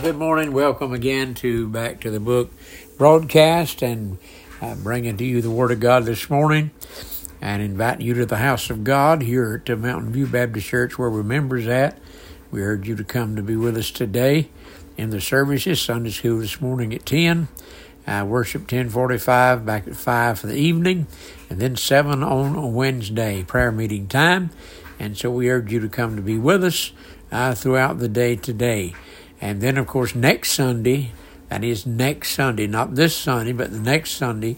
good morning. Welcome again back to the book broadcast, and bringing to you the Word of God this morning, and inviting you to the house of God here at Mountain View Baptist Church, where we're members at. We urge you to come to be with us today in the services. Sunday school this morning at 10, worship 10:45, back at 5 for the evening, and then 7 on Wednesday, prayer meeting time. And so we urge you to come to be with us throughout the day today. And then, of course, next Sunday, that is next Sunday, not this Sunday, but the next Sunday,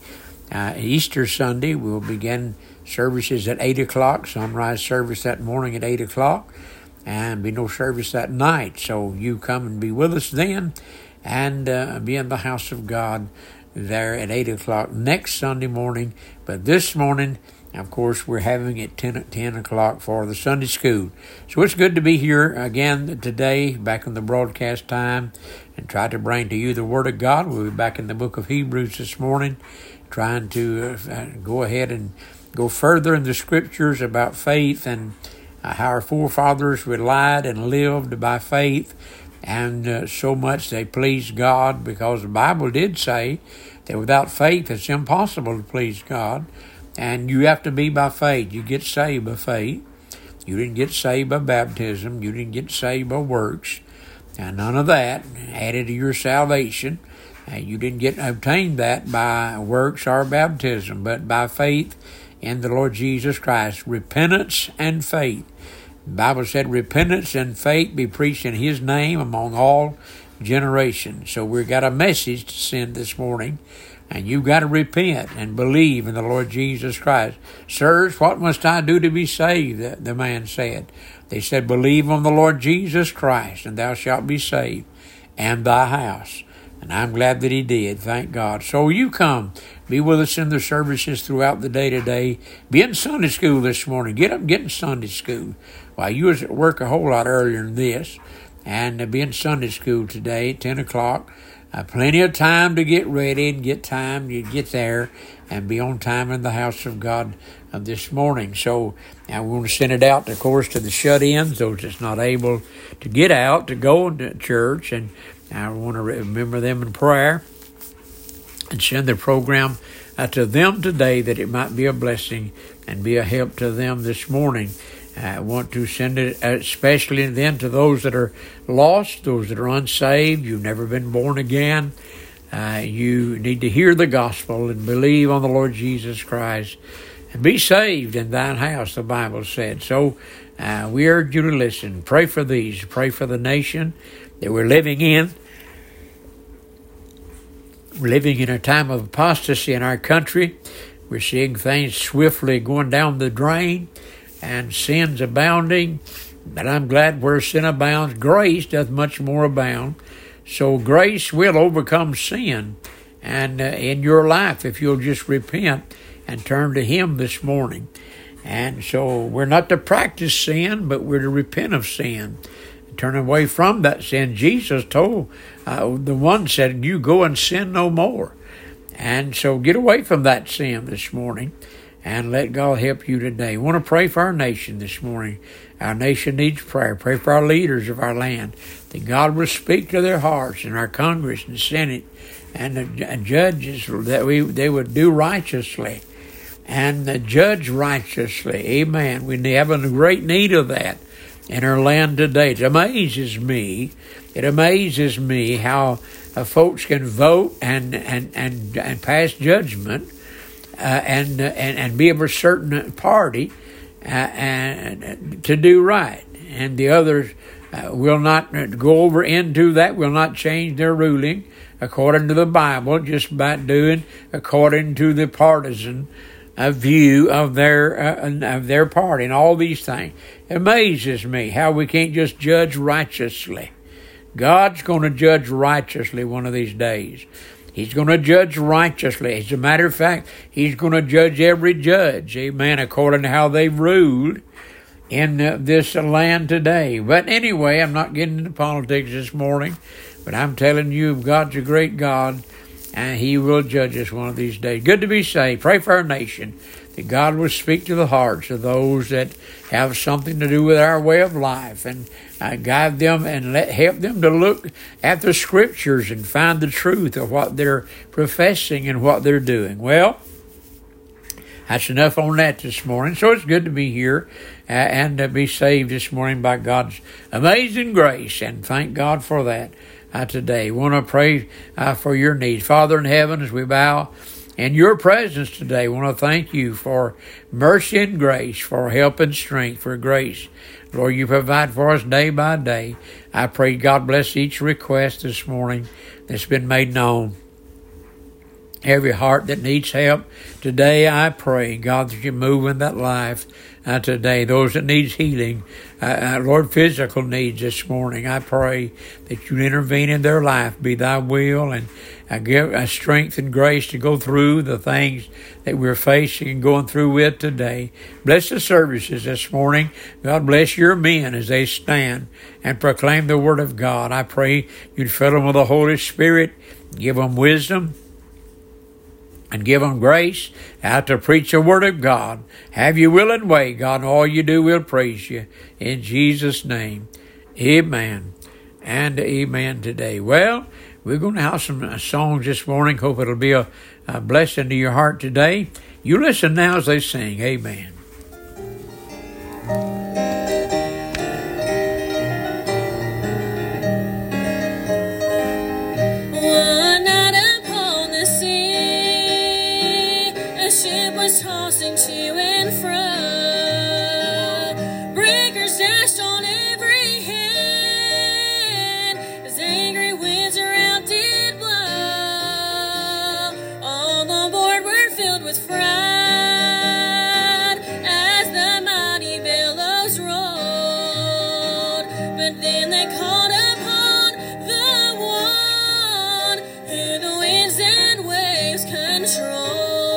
Easter Sunday, we'll begin services at 8 o'clock, sunrise service that morning at 8 o'clock, and be no service that night. So you come and be with us then, and be in the house of God there at 8 o'clock next Sunday morning. But this morning, of course, we're having it 10 o'clock for the Sunday school. So it's good to be here again today, back in the broadcast time, and try to bring to you the Word of God. We'll be back in the book of Hebrews this morning, trying to go ahead and go further in the Scriptures about faith and how our forefathers relied and lived by faith, and so much they pleased God, because the Bible did say that without faith it's impossible to please God. And you have to be by faith. You get saved by faith. You didn't get saved by baptism. You didn't get saved by works. And none of that added to your salvation. You didn't obtain that by works or baptism, but by faith in the Lord Jesus Christ. Repentance and faith. The Bible said, repentance and faith be preached in His name among all generations. So we've got a message to send this morning. And you've got to repent and believe in the Lord Jesus Christ. Sirs, what must I do to be saved? The man said. They said, believe on the Lord Jesus Christ, and thou shalt be saved, and thy house. And I'm glad that he did. Thank God. So you come. Be with us in the services throughout the day today. Be in Sunday school this morning. Get up and get in Sunday school. Well, you was at work a whole lot earlier than this. And be in Sunday school today at 10 o'clock. Plenty of time to get ready and get time to get there and be on time in the house of God this morning. So we want to send it out, of course, to the shut-ins, those that's not able to get out to go to church. And I want to remember them in prayer and send the program to them today, that it might be a blessing and be a help to them this morning. I want to send it especially then to those that are lost, those that are unsaved. You've never been born again. You need to hear the gospel and believe on the Lord Jesus Christ and be saved in thine house, the Bible said. So we urge you to listen. Pray for these. Pray for the nation that we're living in. We're living in a time of apostasy in our country. We're seeing things swiftly going down the drain, and sin's abounding. But I'm glad where sin abounds, grace doth much more abound. So grace will overcome sin and in your life, if you'll just repent and turn to Him this morning. And so we're not to practice sin, but we're to repent of sin, turn away from that sin. Jesus told the one, said, you go and sin no more. And so get away from that sin this morning, and let God help you today. I want to pray for our nation this morning. Our nation needs prayer. Pray for our leaders of our land, that God will speak to their hearts, in our Congress and Senate and the judges, that they would do righteously and judge righteously. Amen. We have a great need of that in our land today. It amazes me how folks can vote and pass judgment and be of a certain party and to do right, and the others will not go over into that, will not change their ruling according to the Bible, just by doing according to the partisan view of their party and all these things. It amazes me how we can't just judge righteously. God's going to judge righteously one of these days. He's going to judge righteously. As a matter of fact, He's going to judge every judge, amen, according to how they've ruled in this land today. But anyway, I'm not getting into politics this morning, but I'm telling you, God's a great God, and He will judge us one of these days. Good to be saved. Pray for our nation, that God will speak to the hearts of those that have something to do with our way of life, and guide them and help them to look at the Scriptures and find the truth of what they're professing and what they're doing. Well, that's enough on that this morning. So it's good to be here and to be saved this morning by God's amazing grace, and thank God for that today. Want to pray for your needs. Father in heaven, as we bow in your presence today, want to thank you for mercy and grace, for help and strength, for grace. Lord, you provide for us day by day. I pray God bless each request this morning that's been made known. Every heart that needs help today, I pray, God, that you move in that life today. Those that need healing, Lord, physical needs this morning, I pray that you intervene in their life, be thy will, and give strength and grace to go through the things that we're facing and going through with today. Bless the services this morning. God bless your men as they stand and proclaim the word of God. I pray you'd fill them with the Holy Spirit, give them wisdom, and give them grace out to preach the word of God. Have your will and way, God, and all you do will praise you. In Jesus' name, amen and amen today. Well, we're going to have some songs this morning. Hope it'll be a blessing to your heart today. You listen now as they sing. Amen. Tossing to and fro, breakers dashed on every hand, as angry winds around did blow. All on board were filled with fright, as the mighty billows rolled. But then they called upon the one who the winds and waves controlled.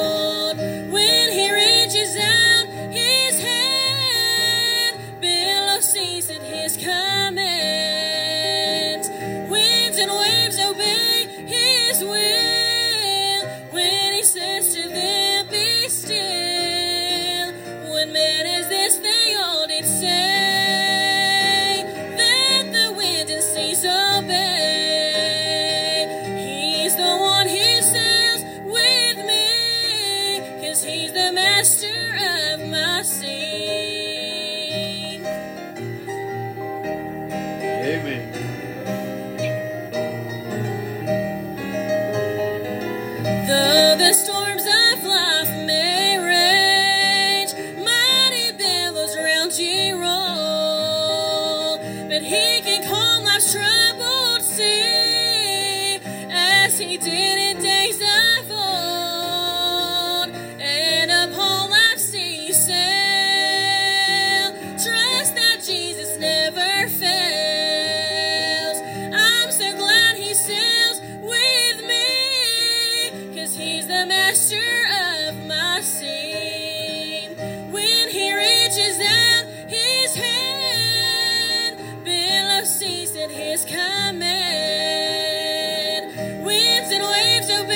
The storms of life may rage, mighty billows round you roll, but he can calm life's troubled sea, as he did in days of old, and upon life's sea sail. Trust that Jesus never fails. I'm so glad he sails with me, 'cause he's the master of my scene. When he reaches out his hand, billows cease at his command. Winds and waves obey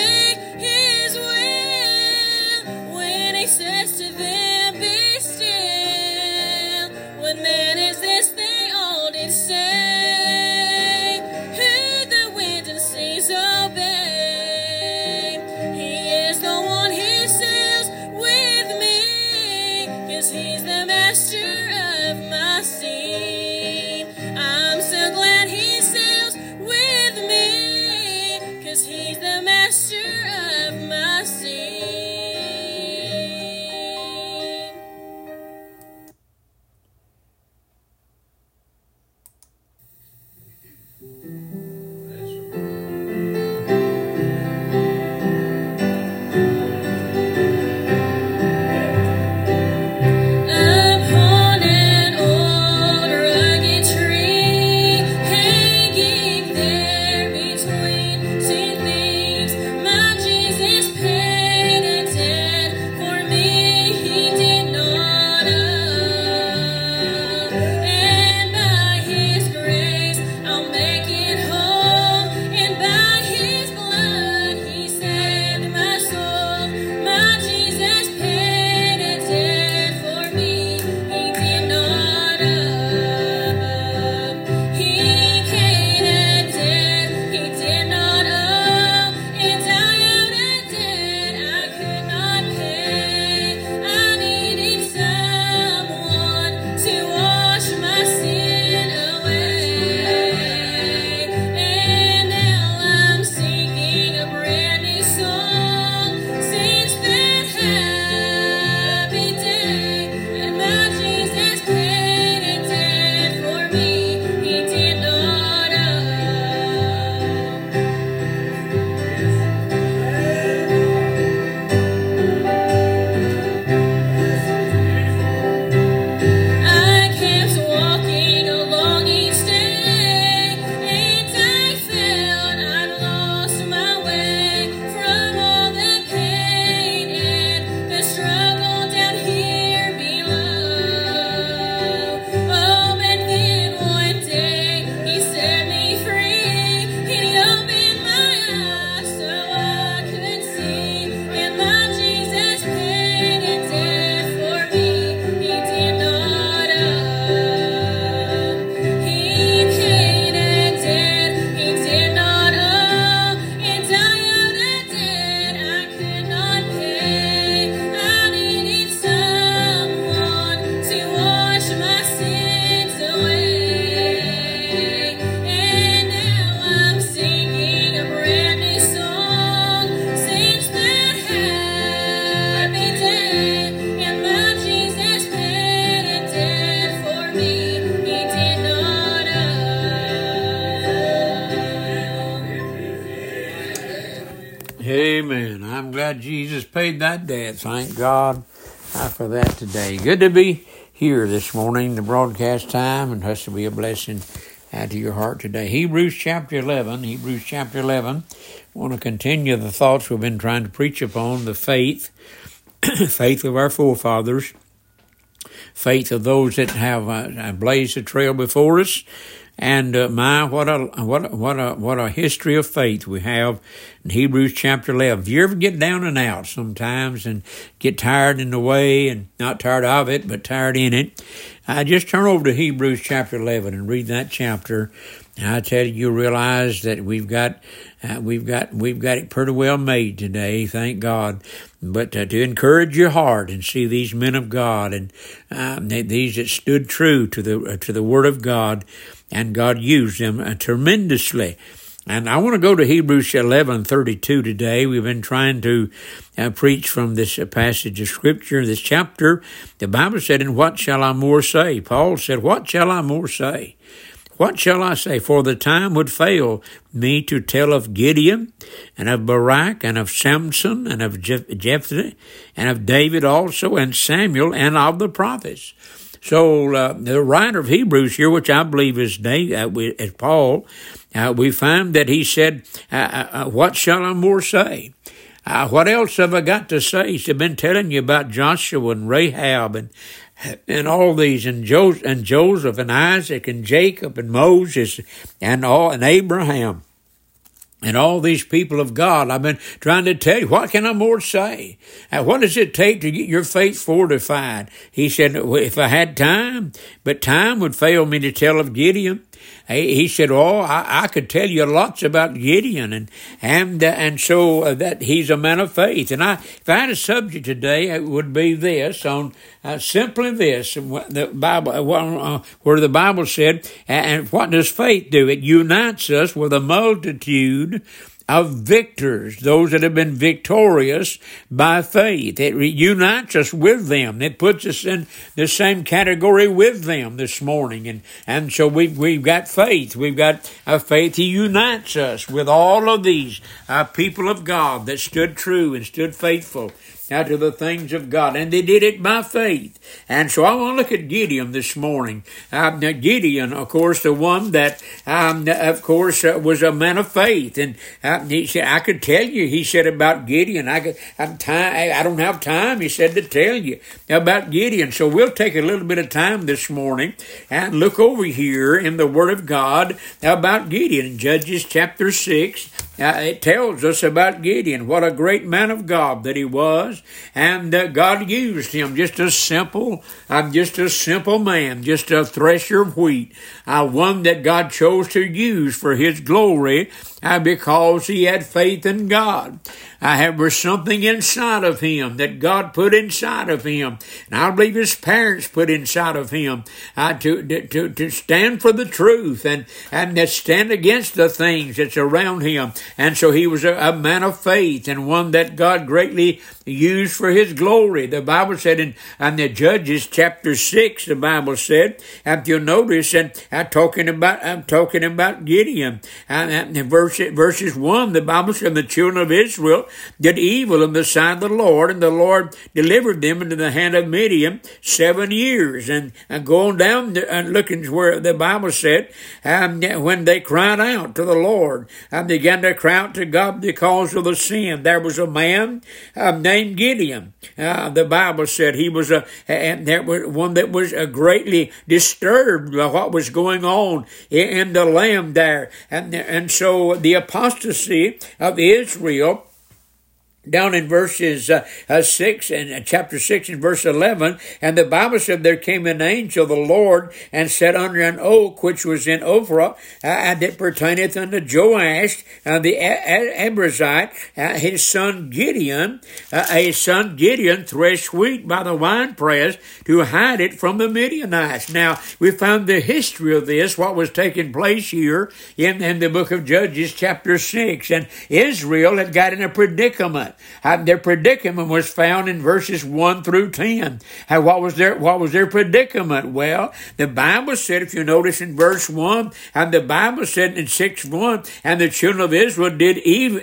Amen. I'm glad Jesus paid that debt. Thank God for that today. Good to be here this morning, the broadcast time, and has to be a blessing to your heart today. Hebrews chapter 11. I want to continue the thoughts we've been trying to preach upon, the faith of our forefathers, faith of those that have blazed a trail before us. And what a history of faith we have in Hebrews chapter 11. If you ever get down and out sometimes and get tired in the way, and not tired of it, but tired in it, just turn over to Hebrews chapter 11 and read that chapter. And I tell you, you'll realize that we've got it pretty well made today, thank God. But to encourage your heart and see these men of God and these that stood true to the Word of God, and God used them tremendously. And I want to go to Hebrews 11:32 today. We've been trying to preach from this passage of Scripture, this chapter. The Bible said, "And what shall I more say?" Paul said, "What shall I more say? What shall I say? For the time would fail me to tell of Gideon, and of Barak, and of Samson, and of Jephthah, and of David also, and Samuel, and of the prophets." So the writer of Hebrews here, which I believe is Paul, we find that he said, what shall I more say? What else have I got to say? He's been telling you about Joshua and Rahab and all these, and Joseph and Isaac and Jacob and Moses and Abraham. And all these people of God, I've been trying to tell you, what can I more say? What does it take to get your faith fortified? He said, if I had time, but time would fail me to tell of Gideon. He said, I could tell you lots about Gideon, and so that he's a man of faith. And if I had a subject today, it would be this, on simply this, the Bible, where the Bible said, and what does faith do? It unites us with a multitude of victors, those that have been victorious by faith. It unites us with them. It puts us in the same category with them this morning. And so we've got faith. We've got faith. He unites us with all of these people of God that stood true and stood faithful to the things of God, and they did it by faith. And so I want to look at Gideon this morning. Gideon, of course, the one that, was a man of faith. And he said, I could tell you, he said about Gideon, I don't have time, he said, to tell you about Gideon. So we'll take a little bit of time this morning and look over here in the Word of God about Gideon. In Judges chapter 6, it tells us about Gideon, what a great man of God that he was, and God used him, just a simple man, just a thresher of wheat, one that God chose to use for His glory, because he had faith in God. There was something inside of him that God put inside of him, and I believe his parents put inside of him to stand for the truth and to stand against the things that's around him. And so he was a man of faith, and one that God greatly used for His glory. The Bible said in the Judges chapter 6, the Bible said, if you notice, and I'm talking about Gideon, and verses 1, the Bible said, the children of Israel did evil in the sight of the Lord, and the Lord delivered them into the hand of Midian 7 years. And going down and looking where the Bible said, when they cried out to the Lord and began to cry out to God because of the sin, there was a man named Gideon. The Bible said he was one that was greatly disturbed by what was going on in the land there. And so the apostasy of Israel, down in verses 6 and chapter 6 and verse 11, and the Bible said there came an angel of the Lord and sat under an oak which was in Ophrah, that pertaineth unto Joash the Abiezrite, his son Gideon. His son Gideon threshed wheat by the winepress to hide it from the Midianites. Now we found the history of this, what was taking place here in the book of Judges chapter 6, and Israel had got in a predicament. Their predicament was found in verses 1 through 10. What was their predicament? Well, the Bible said, if you notice in verse 1, and the Bible said in 6:1, and the children of Israel did evil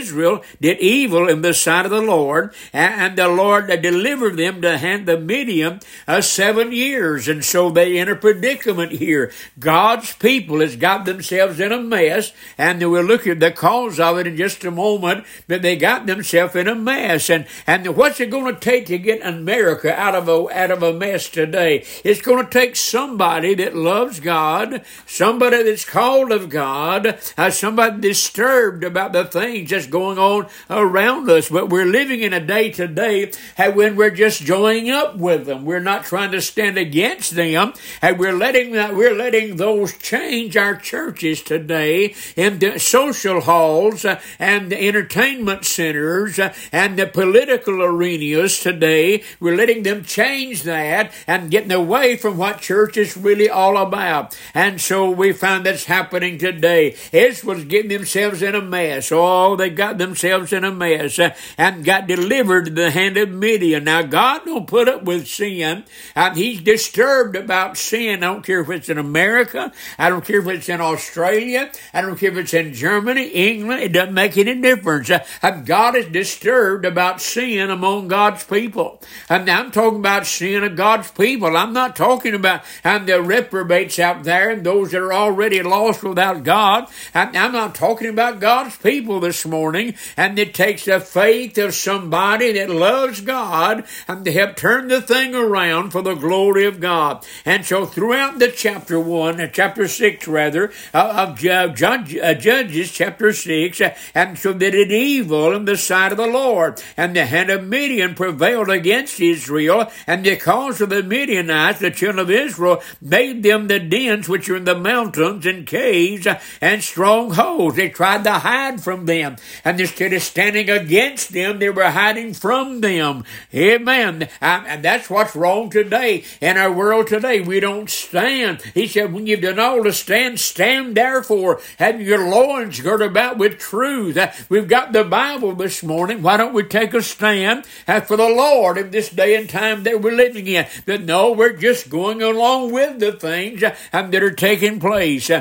in the sight of the Lord, and the Lord delivered them to hand the Midian 7 years. And so they in a predicament here. God's people has got themselves in a mess, and we'll look at the cause of it in just a moment, but they got themselves in a mess. And what's it going to take to get America out of a mess today? It's going to take somebody that loves God, somebody that's called of God, somebody disturbed about the things that's going on around us. But we're living in a day today when we're just joining up with them. We're not trying to stand against them, and we're letting those change our churches today in the social halls and the entertainment centers and the political arenas today. We're letting them change that and getting away from what church is really all about. And so we find that's happening today. Israel's getting themselves in a mess. Oh, they got themselves in a mess and got delivered to the hand of Midian. Now, God don't put up with sin. He's disturbed about sin. I don't care if it's in America. I don't care if it's in Australia. I don't care if it's in Germany, England. It doesn't make any difference. God is disturbed about sin among God's people. And I'm talking about sin of God's people. I'm not talking about the reprobates out there and those that are already lost without God. I'm not talking about God's people this morning. And it takes the faith of somebody that loves God and to help turn the thing around for the glory of God. And so throughout the chapter 6 of Judges chapter 6, and so they did evil in the sight of the Lord, and the hand of Midian prevailed against Israel, and because of the Midianites, the children of Israel made them the dens which are in the mountains and caves and strongholds. They tried to hide from them, and instead of standing against them, they were hiding from them. Amen. And that's what's wrong today in our world today. We don't stand. He said, when you've done all to stand, stand therefore, having your loins girded about with truth. We've got the Bible this morning. Why don't we take a stand for the Lord in this day and time that we're living in? But no, we're just going along with the things that are taking place.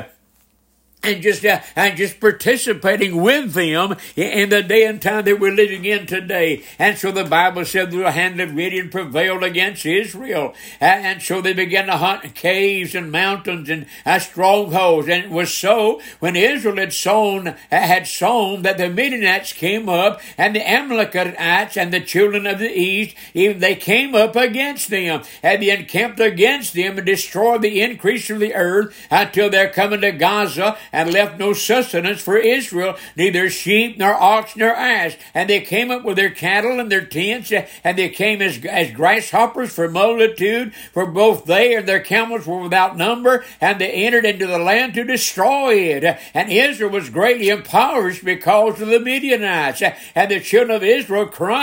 And just participating with them in the day and time that we're living in today. And so the Bible said the hand of Midian prevailed against Israel. And so they began to hunt caves and mountains and strongholds. And it was so when Israel had sown that the Midianites came up, and the Amalekites and the children of the east, even they came up against them, and they encamped against them and destroyed the increase of the earth until they're coming to Gaza, and left no sustenance for Israel, neither sheep, nor ox, nor ass. And they came up with their cattle and their tents, and they came as grasshoppers for multitude, for both they and their camels were without number, and they entered into the land to destroy it. And Israel was greatly impoverished because of the Midianites. And the children of Israel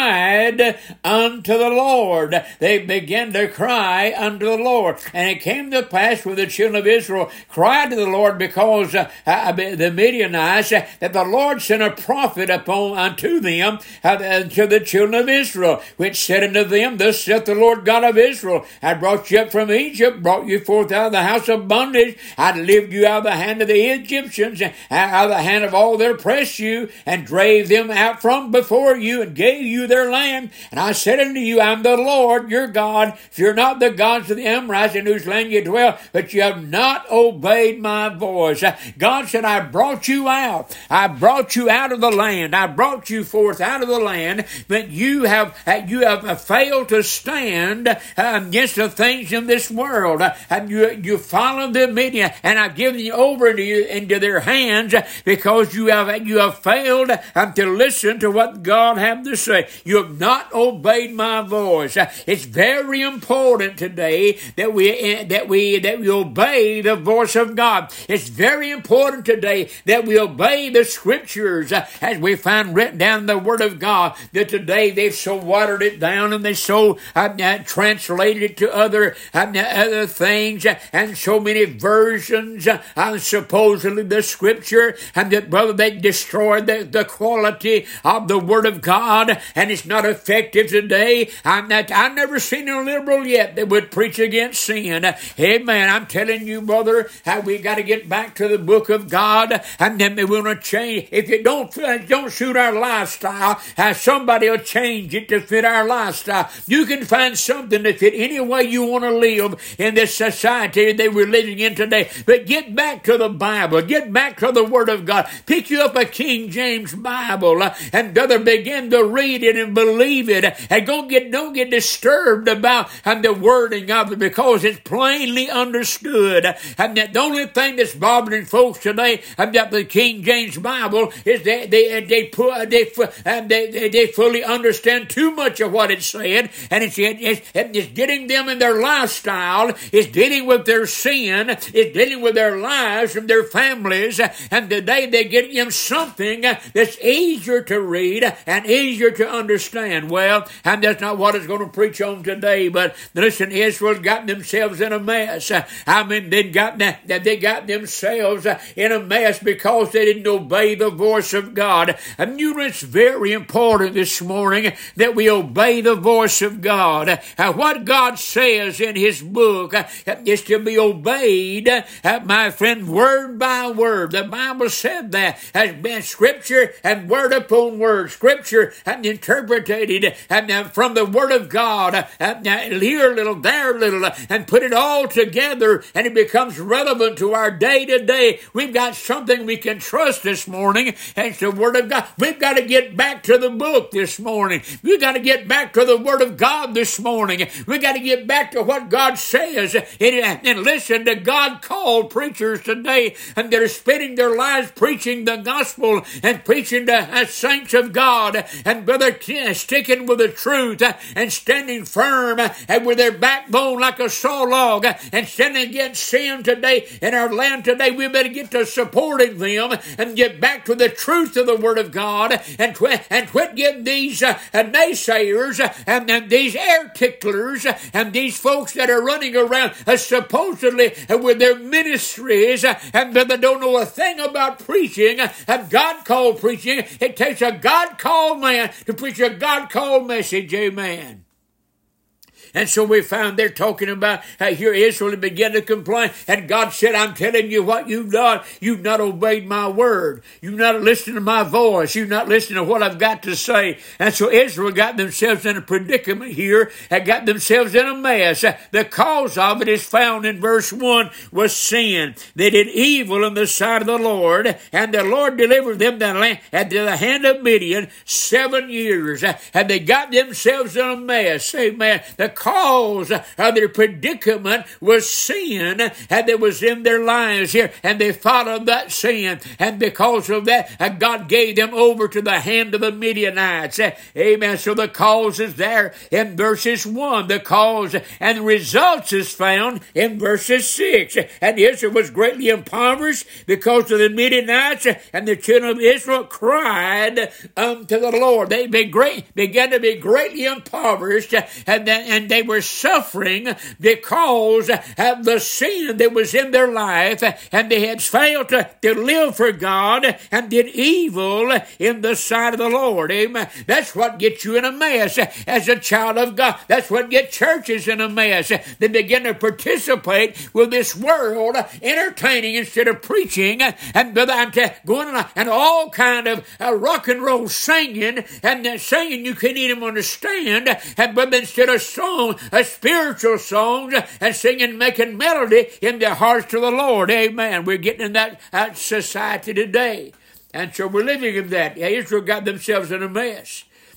cried unto the Lord. They began to cry unto the Lord. And it came to pass when the children of Israel cried to the Lord because the Midianites, that the Lord sent a prophet unto them, to the children of Israel, which said unto them, Thus saith the Lord God of Israel, I brought you up from Egypt, brought you forth out of the house of bondage, I delivered you out of the hand of the Egyptians, out of the hand of all that oppressed you, and drave them out from before you, and gave you their land. And I said unto you, I am the Lord your God. Fear not the gods of the Amorites, in whose land you dwell, but you have not obeyed my voice. God said, I brought you out. I brought you out of the land. I brought you forth out of the land, but you have failed to stand against the things in this world. You followed the Midian, and I've given you over into their hands because you have failed to listen to what God had to say. You have not obeyed my voice. It's very important today that we obey the voice of God. It's very important important today that we obey the Scriptures as we find written down in the Word of God, that today they've so watered it down and they so translated it to other things and so many versions supposedly the Scripture, and that, brother, they destroyed the quality of the Word of God, and it's not effective today. I've never seen a liberal yet that would preach against sin. Amen. I'm telling you, brother, how we got to get back to the book of God, and then we want to change. If it don't suit our lifestyle, somebody will change it to fit our lifestyle. You can find something to fit any way you want to live in this society that we're living in today. But get back to the Bible. Get back to the Word of God. Pick you up a King James Bible and brother, begin to read it and believe it. And don't get disturbed about the wording of it, because it's plainly understood. And that the only thing that's bothering folks today about the King James Bible is that they fully understand too much of what it's saying, and it's getting them in their lifestyle. It's dealing with their sin. It's dealing with their lives and their families. And today they get them something that's easier to read and easier to understand. Well, and that's not what it's going to preach on today. But listen, Israel got themselves in a mess. They got themselves in a mess because they didn't obey the voice of God. And you know, it's very important this morning that we obey the voice of God. What God says in His book is to be obeyed, my friend, word by word. The Bible said that has been Scripture and word upon word. Scripture and interpreted from the Word of God, here a little, there a little, and put it all together, and it becomes relevant to our day to day. We've got something we can trust this morning, and it's the Word of God. We've got to get back to the book this morning. We've got to get back to the Word of God this morning. We've got to get back to what God says, and listen to God-called preachers today, and they're spending their lives preaching the gospel and preaching to saints of God, and brother, sticking with the truth and standing firm and with their backbone like a saw log and standing against sin today in our land today. We better get to supporting them and get back to the truth of the Word of God, and quit getting these naysayers and these air ticklers and these folks that are running around supposedly with their ministries and they don't know a thing about preaching and God-called preaching. It takes a God-called man to preach a God-called message. Amen. And so we found they're talking about how here Israel began to complain. And God said, I'm telling you what you've done. You've not obeyed my word. You've not listened to my voice. You've not listened to what I've got to say. And so Israel got themselves in a predicament here and got themselves in a mess. The cause of it is found in verse 1 was sin. They did evil in the sight of the Lord, and the Lord delivered them into the hand of Midian 7 years. And they got themselves in a mess. Amen. The cause of their predicament was sin, and it was in their lives here, and they followed that sin, and because of that, God gave them over to the hand of the Midianites. Amen. So the cause is there in verses 1. The cause and the results is found in verses 6. And Israel was greatly impoverished because of the Midianites, and the children of Israel cried unto the Lord. They began to be greatly impoverished, and they were suffering because of the sin that was in their life, and they had failed to live for God and did evil in the sight of the Lord. Amen. That's what gets you in a mess as a child of God. That's what gets churches in a mess. They begin to participate with this world, entertaining instead of preaching, and going on and all kind of rock and roll singing, and singing you can't even understand, but instead of song, spiritual songs, and singing, making melody in their hearts to the Lord. Amen. We're getting in that society today. And so we're living in that. Israel got themselves in a mess.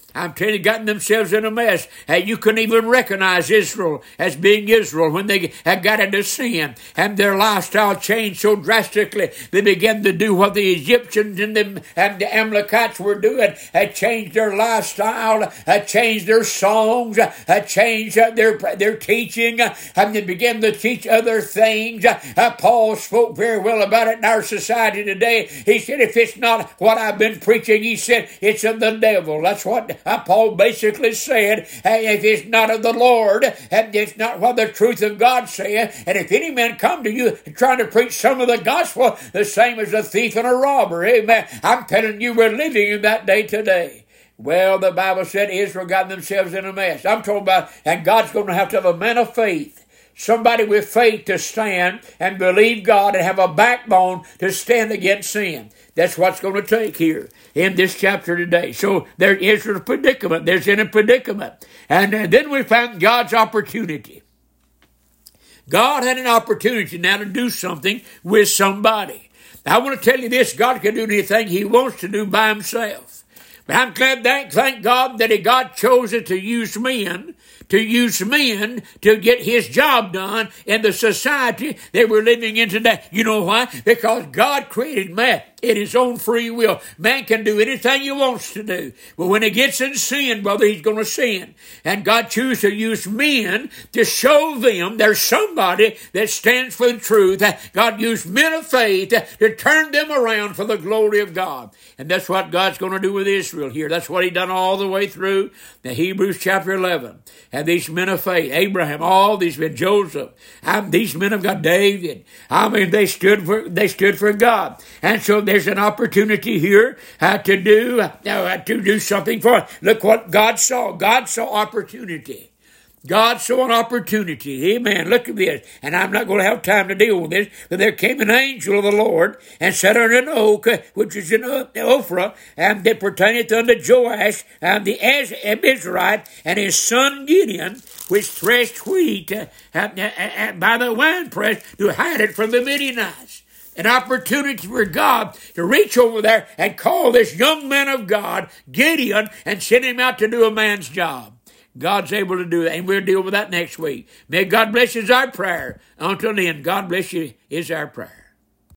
I'm telling you, gotten themselves in a mess. You couldn't even recognize Israel as being Israel when they had got into sin. And their lifestyle changed so drastically. They began to do what the Egyptians and the Amalekites were doing. Had changed their lifestyle, had changed their songs, had changed their teaching, and they began to teach other things. Paul spoke very well about it in our society today. He said, if it's not what I've been preaching, he said, it's of the devil. That's what Paul basically said. If it's not of the Lord, and it's not what the truth of God said, and if any man come to you trying to preach some of the gospel, the same as a thief and a robber. Amen. I'm telling you, we're living in that day today. Well, the Bible said Israel got themselves in a mess. I'm talking about, and God's going to have a man of faith. Somebody with faith to stand and believe God and have a backbone to stand against sin. That's what's going to take here in this chapter today. So there is a predicament. There's in a predicament. And then we found God's opportunity. God had an opportunity now to do something with somebody. I want to tell you this, God can do anything he wants to do by himself. But I'm glad, thank God that God chose it to use men to get his job done in the society that we're living in today. You know why? Because God created man in his own free will. Man can do anything he wants to do. But when he gets in sin, brother, he's going to sin. And God chooses to use men to show them there's somebody that stands for the truth. God used men of faith to turn them around for the glory of God. And that's what God's going to do with Israel here. That's what he done all the way through the Hebrews chapter 11. And these men of faith, Abraham, all these men, Joseph, these men have got David. They stood for God. And so there's an opportunity here to do something for us. Look what God saw. God saw opportunity. God saw an opportunity. Amen. Look at this. And I'm not going to have time to deal with this, but there came an angel of the Lord and sat under an oak, which is in Ophrah, and that pertaineth unto Joash, and the Abiezrite, and his son Gideon, which threshed wheat by the winepress to hide it from the Midianites. An opportunity for God to reach over there and call this young man of God, Gideon, and send him out to do a man's job. God's able to do that, and we'll deal with that next week. May God bless you is our prayer. Until then, God bless you is our prayer.